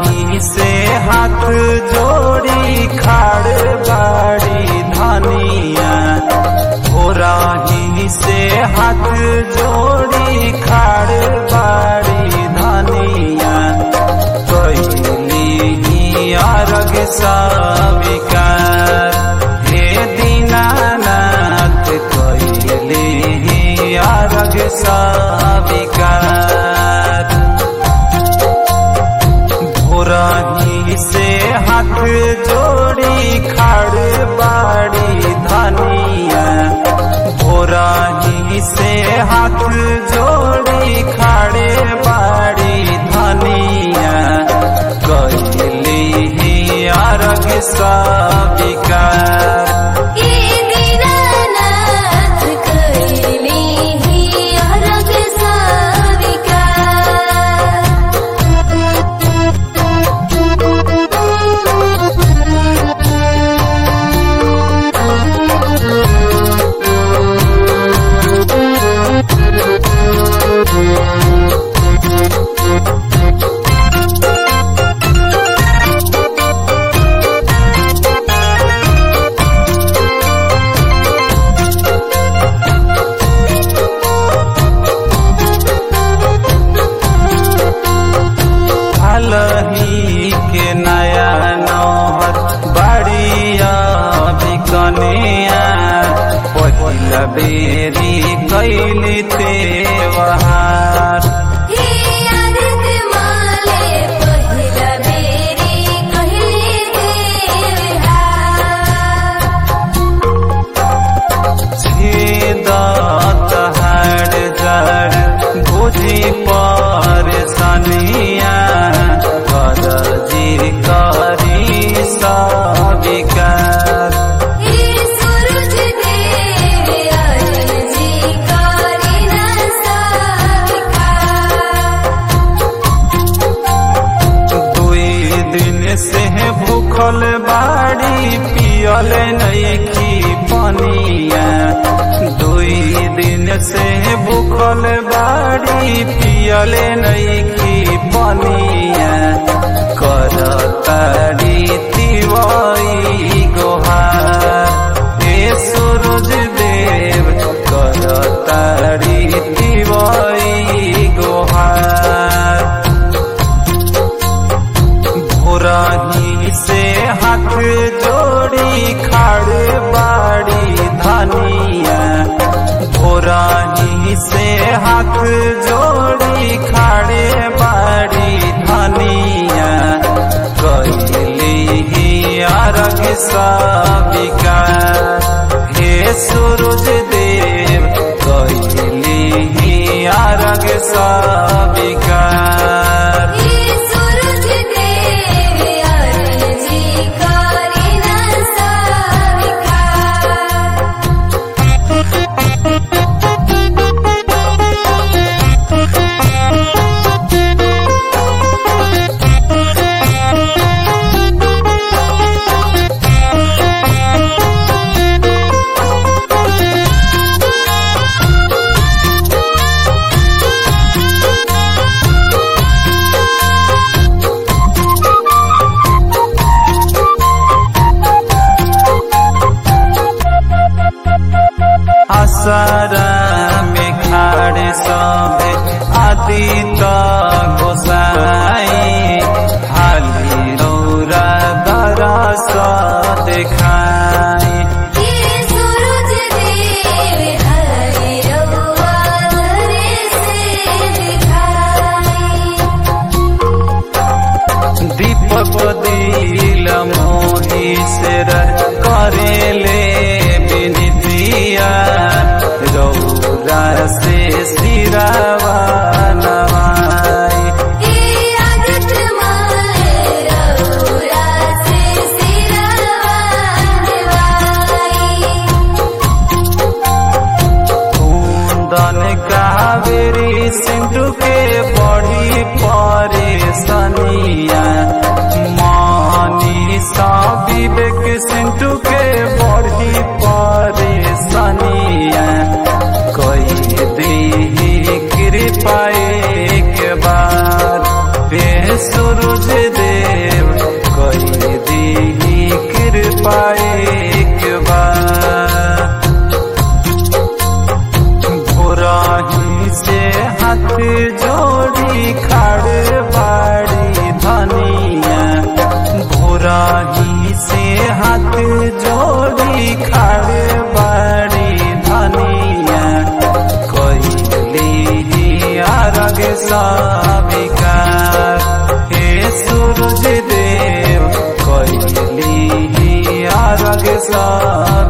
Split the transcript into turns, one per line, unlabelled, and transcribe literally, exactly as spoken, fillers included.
राही से हाथ जोड़ी खाड़ बाड़ी धनिया हो राही से हाथ जोड़ी खाड़ बाड़ी धनिया कैली अर्घ स्वीकार हे दीनानाथ कैली अर्घ स्वीकार राही से हाथ जोड़ी खाड़ बाड़ी धनिया भोराही से हाथ जोड़ी खाड़े बाड़ी धनिया कैली अर्घ स्वीकार लही के नया नौहर बाड़िया बिकनिया पहिला बेरी कैली तेवहार छेद तहाड़ जड़ बुझी परेशानिया भूखल बाड़ी पियल नइखी पनिया दुई दिन से भूखल बाड़ी पियल नइखी पनिया करताड़ी तिवाई गोहार हे सूरज देव करताड़ी तिवाई गोहार भोराही से हाथ जोड़ी खाड़ बाड़ी धनिया भोराही से हाथ जोड़ी खाड़े बाड़ी धनिया कैली अर्घ स्वीकार हे सूरज देव कैली अर्घ स्वीकार आसारा में खाड़े सबे आदित गोसाई हाली रौरा दरस देखाई दीपक दिल मोही से करेले बिनतिया रौरा से सिरावा नवाई कुंदन कावेरी सिंधु के बड़ी परेशानिया मानी सा विवेक से कृपा एक बार। भोरही से हाथ जोड़ी खड़ बाड़ी धनिया, भोरही से हाथ जोड़ी खड़ बाड़ी धनिया, कहली आरग स्वीकार। हे सूरज देव कहली आरग स्वीकार।